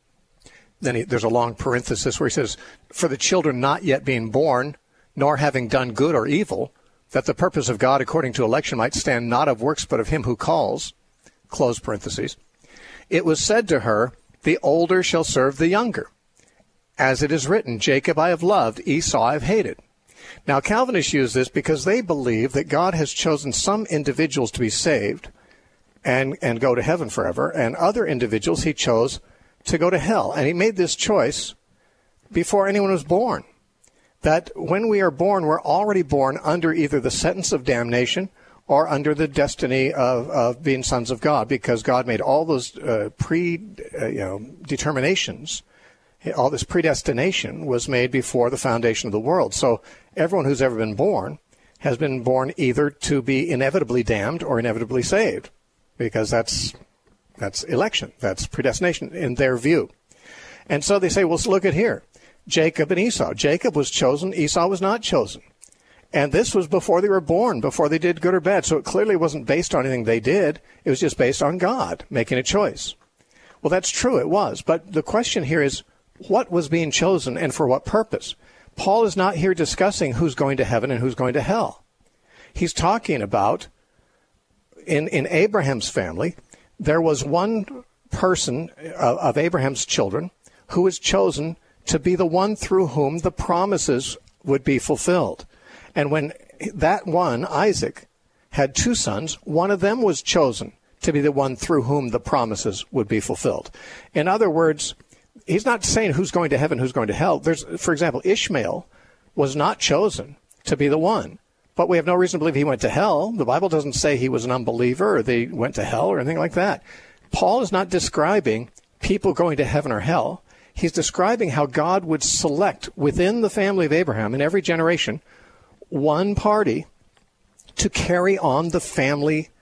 then he, there's a long parenthesis where he says, for the children not yet being born, nor having done good or evil, that the purpose of God according to election might stand not of works, but of him who calls, close parentheses. It was said to her, the older shall serve the younger. As it is written, Jacob I have loved, Esau I have hated. Now, Calvinists use this because they believe that God has chosen some individuals to be saved and, and go to heaven forever, and other individuals he chose to go to hell. And he made this choice before anyone was born. That when we are born, we're already born under either the sentence of damnation or under the destiny of, of being sons of God, because God made all those uh, pre, uh, you know, determinations. All this predestination was made before the foundation of the world. So everyone who's ever been born has been born either to be inevitably damned or inevitably saved, because that's that's election. That's predestination in their view. And so they say, well, let's look at here. Jacob and Esau. Jacob was chosen. Esau was not chosen. And this was before they were born, before they did good or bad. So it clearly wasn't based on anything they did. It was just based on God making a choice. Well, that's true. It was. But the question here is, what was being chosen and for what purpose? Paul is not here discussing who's going to heaven and who's going to hell. He's talking about, in, in Abraham's family, there was one person of, of Abraham's children who was chosen to be the one through whom the promises would be fulfilled. And when that one, Isaac, had two sons, one of them was chosen to be the one through whom the promises would be fulfilled. In other words, he's not saying who's going to heaven, who's going to hell. There's, for example, Ishmael was not chosen to be the one, but we have no reason to believe he went to hell. The Bible doesn't say he was an unbeliever or they went to hell or anything like that. Paul is not describing people going to heaven or hell. He's describing how God would select within the family of Abraham in every generation one party to carry on the family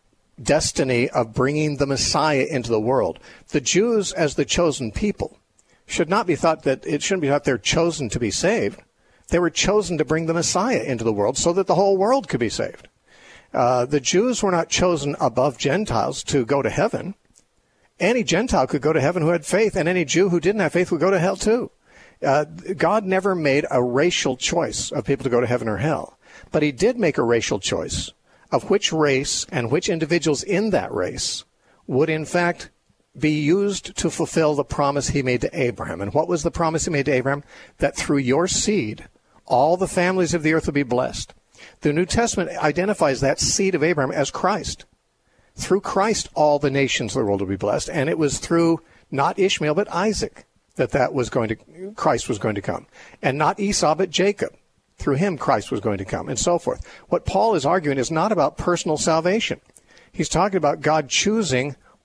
destiny of bringing the Messiah into the world. The Jews, as the chosen people, should not be thought that it shouldn't be thought they're chosen to be saved. They were chosen to bring the Messiah into the world so that the whole world could be saved. Uh, the Jews were not chosen above Gentiles to go to heaven. Any Gentile could go to heaven who had faith, and any Jew who didn't have faith would go to hell too. Uh, God never made a racial choice of people to go to heaven or hell, but he did make a racial choice of which race and which individuals in that race would in fact be used to fulfill the promise he made to Abraham. And what was the promise he made to Abraham? That through your seed, all the families of the earth will be blessed. The New Testament identifies that seed of Abraham as Christ. Through Christ, all the nations of the world will be blessed. And it was through not Ishmael, but Isaac that that was going to, Christ was going to come. And not Esau, but Jacob. Through him, Christ was going to come, and so forth. What Paul is arguing is not about personal salvation. He's talking about God choosing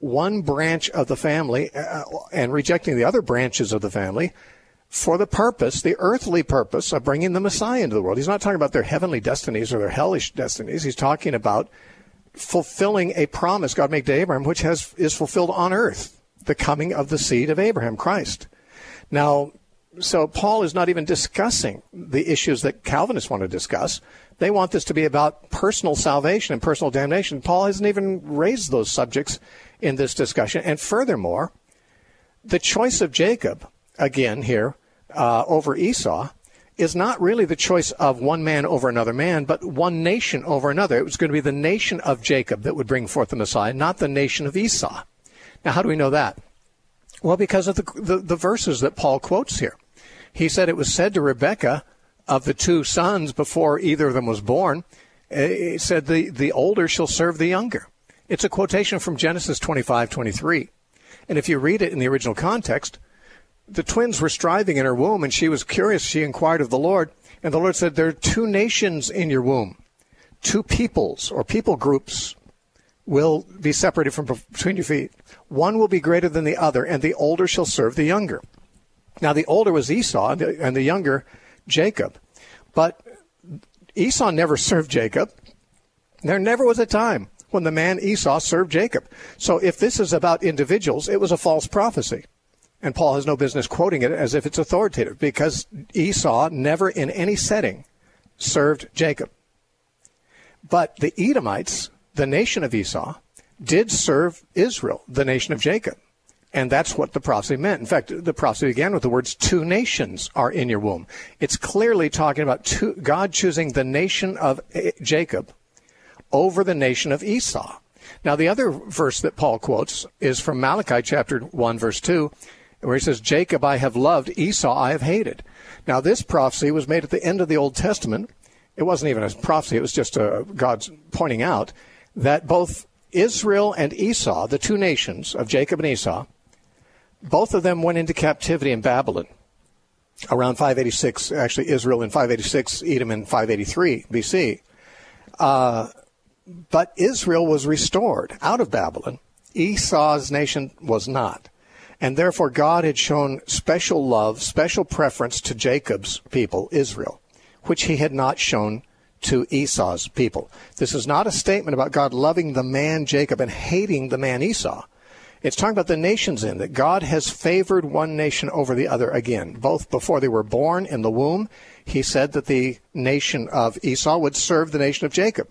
one branch of the family uh, and rejecting the other branches of the family for the purpose, the earthly purpose of bringing the Messiah into the world. He's not talking about their heavenly destinies or their hellish destinies. He's talking about fulfilling a promise God made to Abraham, which has is fulfilled on earth, the coming of the seed of Abraham, Christ. Now, so Paul is not even discussing the issues that Calvinists want to discuss. They want this to be about personal salvation and personal damnation. Paul hasn't even raised those subjects in this discussion. And furthermore, the choice of Jacob, again here, uh, over Esau, is not really the choice of one man over another man, but one nation over another. It was going to be the nation of Jacob that would bring forth the Messiah, not the nation of Esau. Now, how do we know that? Well, because of the, the, the verses that Paul quotes here. He said it was said to Rebekah of the two sons before either of them was born, it said the, the older shall serve the younger. It's a quotation from Genesis twenty-five twenty-three. And if you read it in the original context, the twins were striving in her womb, and she was curious. She inquired of the Lord, and the Lord said, there are two nations in your womb. Two peoples or people groups will be separated from between your feet. One will be greater than the other, and the older shall serve the younger. Now, the older was Esau, and the younger, Jacob. But Esau never served Jacob. There never was a time when the man Esau served Jacob. So if this is about individuals, it was a false prophecy. And Paul has no business quoting it as if it's authoritative, because Esau never in any setting served Jacob. But the Edomites, the nation of Esau, did serve Israel, the nation of Jacob. And that's what the prophecy meant. In fact, the prophecy began with the words, two nations are in your womb. It's clearly talking about two, God choosing the nation of Jacob over the nation of Esau. Now, the other verse that Paul quotes is from Malachi chapter one, verse two, where he says, Jacob I have loved, Esau I have hated. Now, this prophecy was made at the end of the Old Testament. It wasn't even a prophecy. It was just uh, God's pointing out that both Israel and Esau, the two nations of Jacob and Esau, both of them went into captivity in Babylon around five eighty-six, actually Israel in five eighty-six, Edom in five eighty-three B C. Uh, but Israel was restored out of Babylon. Esau's nation was not. And therefore God had shown special love, special preference to Jacob's people, Israel, which he had not shown to Esau's people. This is not a statement about God loving the man Jacob and hating the man Esau. It's talking about the nations in that God has favored one nation over the other again. Both before they were born in the womb, he said that the nation of Esau would serve the nation of Jacob.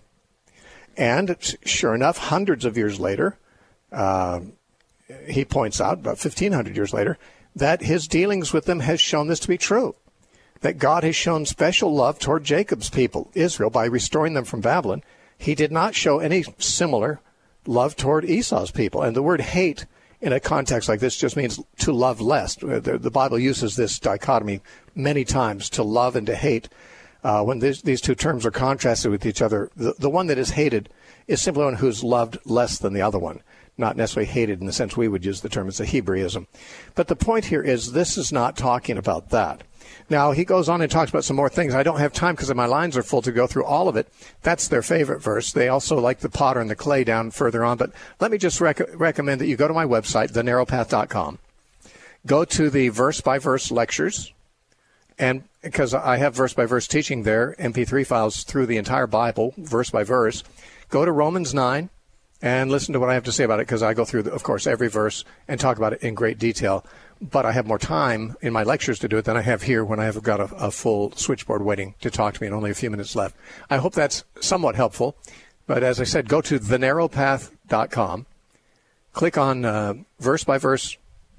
And sure enough, hundreds of years later, uh, he points out, about fifteen hundred years later, that his dealings with them has shown this to be true. That God has shown special love toward Jacob's people, Israel, by restoring them from Babylon. He did not show any similar love toward Esau's people. And the word hate in a context like this just means to love less. The, the Bible uses this dichotomy many times, to love and to hate. Uh, when this, these two terms are contrasted with each other, the, the one that is hated is simply one who's loved less than the other one, not necessarily hated in the sense we would use the term. It's a Hebraism. But the point here is this is not talking about that. Now, he goes on and talks about some more things. I don't have time because my lines are full to go through all of it. That's their favorite verse. They also like the potter and the clay down further on. But let me just rec- recommend that you go to my website, the narrow path dot com. Go to the verse-by-verse lectures. And because I have verse-by-verse teaching there, M P three files through the entire Bible, verse-by-verse. Go to Romans nine and listen to what I have to say about it, because I go through, of course, every verse and talk about it in great detail. But I have more time in my lectures to do it than I have here when I have got a, a full switchboard waiting to talk to me and only a few minutes left. I hope that's somewhat helpful. But as I said, go to the narrow path dot com, click on uh, verse-by-verse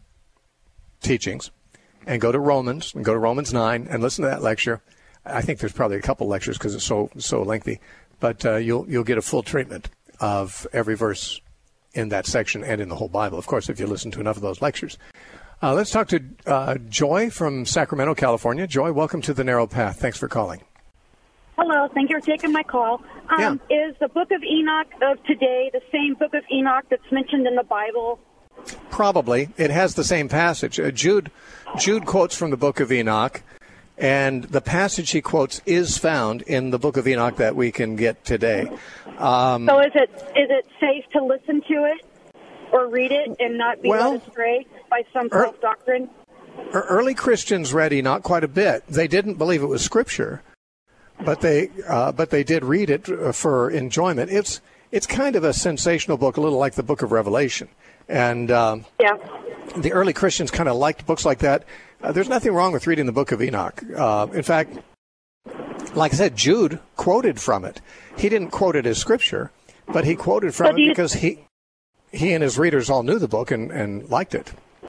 teachings, and go to Romans, and go to Romans nine, and listen to that lecture. I think there's probably a couple lectures because it's so so lengthy. But uh, you'll you'll get a full treatment of every verse in that section and in the whole Bible, of course, if you listen to enough of those lectures. Uh, let's talk to uh, Joy from Sacramento, California. Joy, welcome to The Narrow Path. Thanks for calling. Hello. Thank you for taking my call. Um, yeah. Is the book of Enoch of today the same book of Enoch that's mentioned in the Bible? Probably. It has the same passage. Uh, Jude, Jude quotes from the book of Enoch, and the passage he quotes is found in the book of Enoch that we can get today. Um, so is it is it safe to listen to it? or read it and not be well, led astray by some er, false doctrine? Early Christians read Enoch quite a bit. They didn't believe it was Scripture, but they uh, but they did read it for enjoyment. It's it's kind of a sensational book, a little like the Book of Revelation, and um, yeah. the early Christians kind of liked books like that. Uh, there's nothing wrong with reading the Book of Enoch. Uh, in fact, like I said, Jude quoted from it. He didn't quote it as Scripture, but he quoted from so it because he he and his readers all knew the book and, and liked it.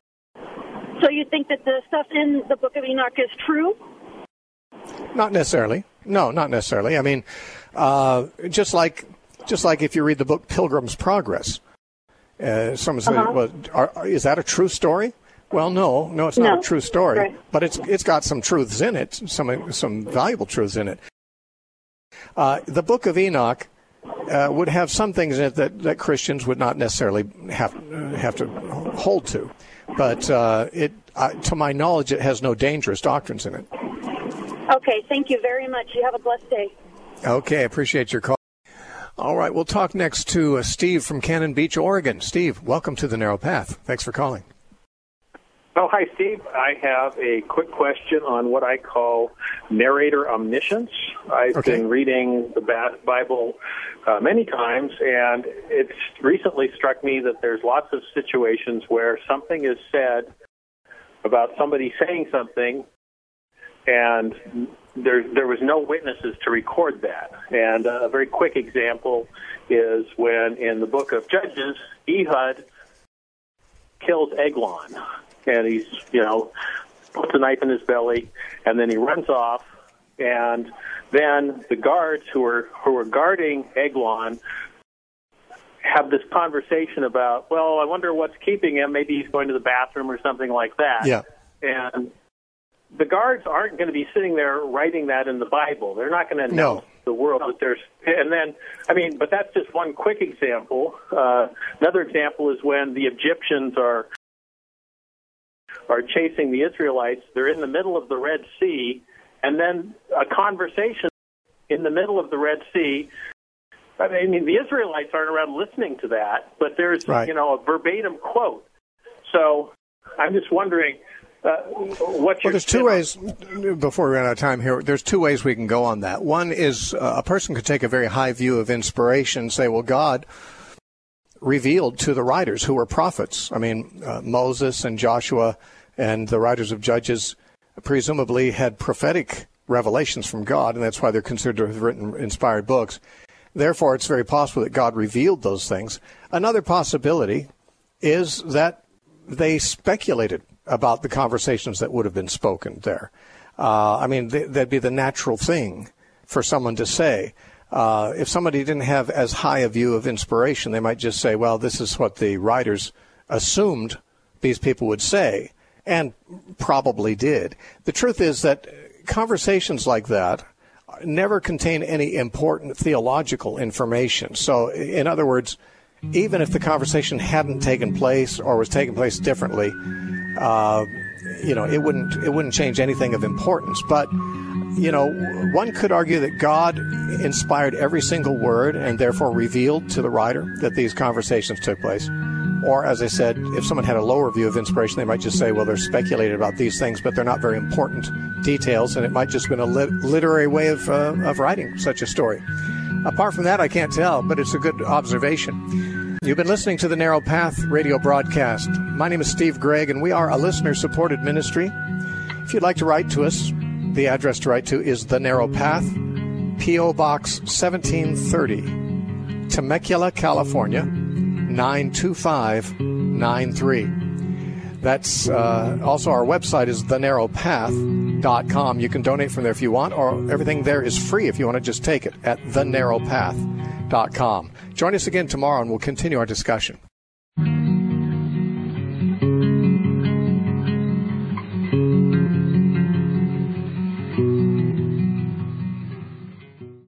So you think that the stuff in the Book of Enoch is true? Not necessarily. No, not necessarily. I mean, uh, just like just like if you read the book Pilgrim's Progress, uh, someone says, uh-huh. "Well, are, is that a true story?" Well, no, no, it's not no. a true story, right. but it's it's got some truths in it, some some valuable truths in it. Uh, the Book of Enoch uh, would have some things in it that, that Christians would not necessarily have have to hold to. But uh, it, uh, to my knowledge, it has no dangerous doctrines in it. Okay, thank you very much. You have a blessed day. Okay, appreciate your call. All right, we'll talk next to uh, Steve from Cannon Beach, Oregon. Steve, welcome to the Narrow Path. Thanks for calling. Oh, hi, Steve. I have a quick question on what I call narrator omniscience. I've okay. been reading the Bible uh, many times, and it's recently struck me that there's lots of situations where something is said about somebody saying something, and there, there was no witnesses to record that. And a very quick example is when in the book of Judges, Ehud kills Eglon. And he's, you know, puts a knife in his belly, and then he runs off. And then the guards who are who are guarding Eglon have this conversation about, well, I wonder what's keeping him. Maybe he's going to the bathroom or something like that. Yeah. And the guards aren't going to be sitting there writing that in the Bible. They're not going to announce no. the world that there's. And then, I mean, but that's just one quick example. Uh, another example is when the Egyptians are. are chasing the Israelites. They're in the middle of the Red Sea, and then a conversation in the middle of the Red Sea. I mean, the Israelites aren't around listening to that, but there's, right. you know, a verbatim quote. So I'm just wondering, uh, what's your... Well, there's two ways, before we run out of time here, there's two ways we can go on that. One is uh, a person could take a very high view of inspiration and say, well, God revealed to the writers who were prophets. I mean, uh, Moses and Joshua and the writers of Judges presumably had prophetic revelations from God, and that's why they're considered to have written inspired books. Therefore, it's very possible that God revealed those things. Another possibility is that they speculated about the conversations that would have been spoken there. Uh, I mean, th- that'd be the natural thing for someone to say. Uh, if somebody didn't have as high a view of inspiration, they might just say, well, this is what the writers assumed these people would say, and probably did. The truth is that conversations like that never contain any important theological information. So, in other words, even if the conversation hadn't taken place or was taking place differently, uh, you know, it wouldn't it wouldn't change anything of importance. But you know, one could argue that God inspired every single word and therefore revealed to the writer that these conversations took place. Or, as I said, if someone had a lower view of inspiration, they might just say, well, they're speculated about these things, but they're not very important details, and it might just have been a lit- literary way of, uh, of writing such a story. Apart from that, I can't tell, but it's a good observation. You've been listening to the Narrow Path radio broadcast. My name is Steve Gregg, and we are a listener-supported ministry. If you'd like to write to us, the address to write to is The Narrow Path, P O. Box seventeen thirty, Temecula, California, nine two five nine three. That's uh, also our website is the narrow path dot com. You can donate from there if you want, or everything there is free if you want to just take it at the narrow path dot com. Join us again tomorrow, and we'll continue our discussion.